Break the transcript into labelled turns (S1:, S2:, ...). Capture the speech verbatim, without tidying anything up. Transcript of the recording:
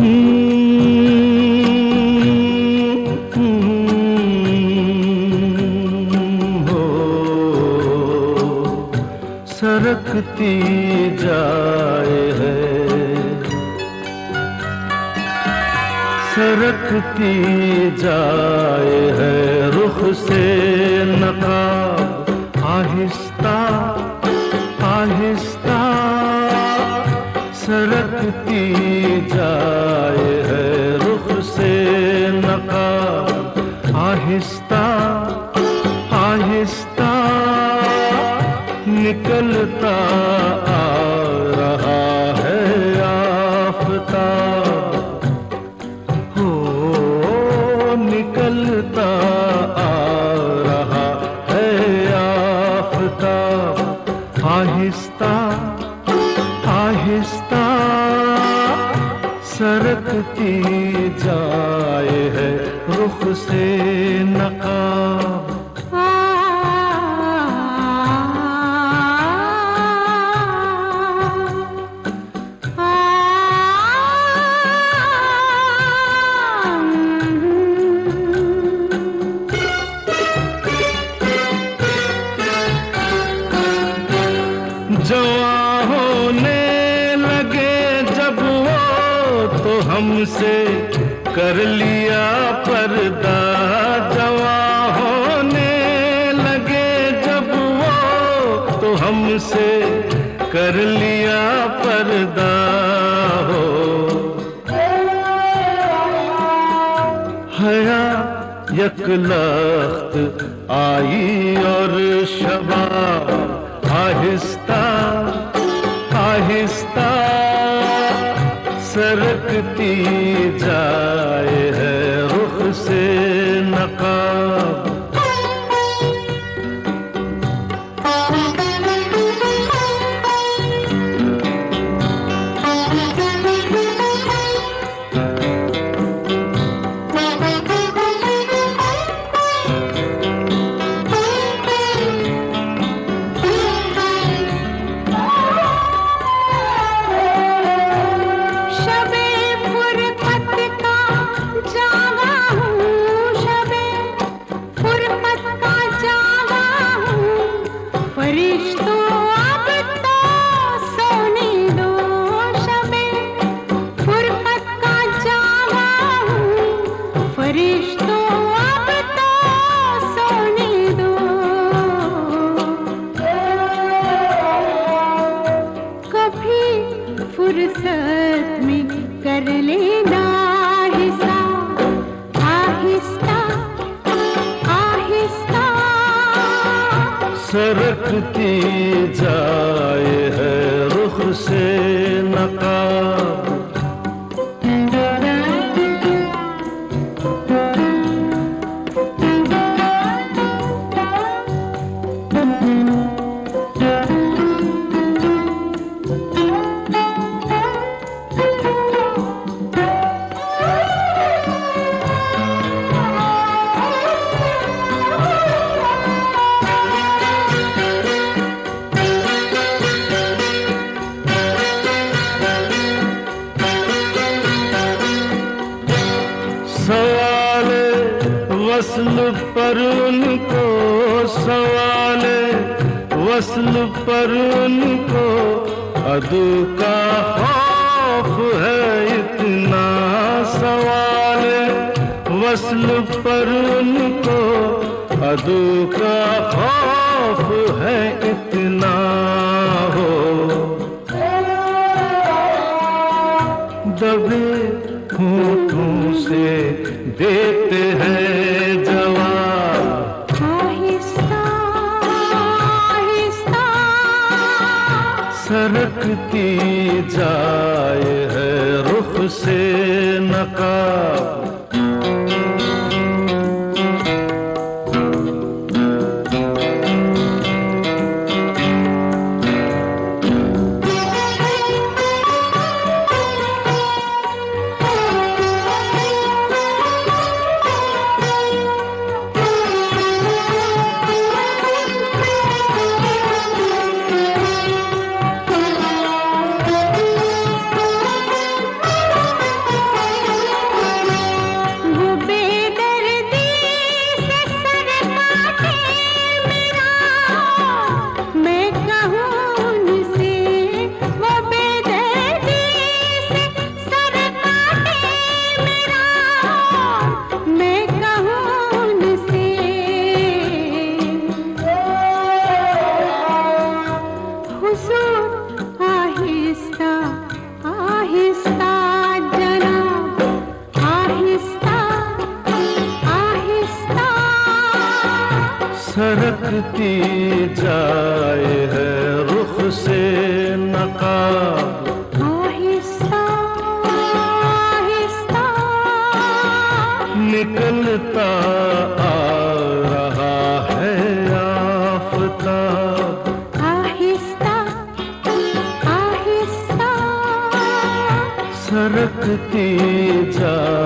S1: सरकती जाए है, सरकती जाए है रुख से नकाब आहिस्ता आहिस्ता, सरकती जाए है रुख से नकाब आहिस्ता आहिस्ता, निकलता आ रहा है आफ़ताब, हो निकलता आ रहा है आफ़ताब, आहिस्ता आहिस्ता सरकती जाए है रुख से नकाब। जवां होने लगे जब वो तो हमसे कर लिया पर्दा, जवां होने लगे जब वो तो हमसे कर लिया पर्दा, हो हया यकलख्त आई और शबाब आहिस्ता आहिस्ता सरकती जाए है रुख से नकाब।
S2: फुर्सत में कर लेना हिसाब आहिस्ता आहिस्ता,
S1: सरकती जाए है रुख से नकाब। सवाल वस्ल पर उनको, सवाल वस्ल पर उनको अदू का खौफ है इतना, सवाल वस्ल पर उनको अदू का खौफ है इतना, हो दबे होठों से देते हैं जवाब
S2: आहिस्ता आहिस्ता,
S1: सरकती जाए है रुख से नकाब। सरकती जाए है रुख से नकाब।
S2: आहिस्ता आहिस्ता
S1: निकलता आ रहा है आफताब।
S2: आहिस्ता आहिस्ता
S1: सरकती जा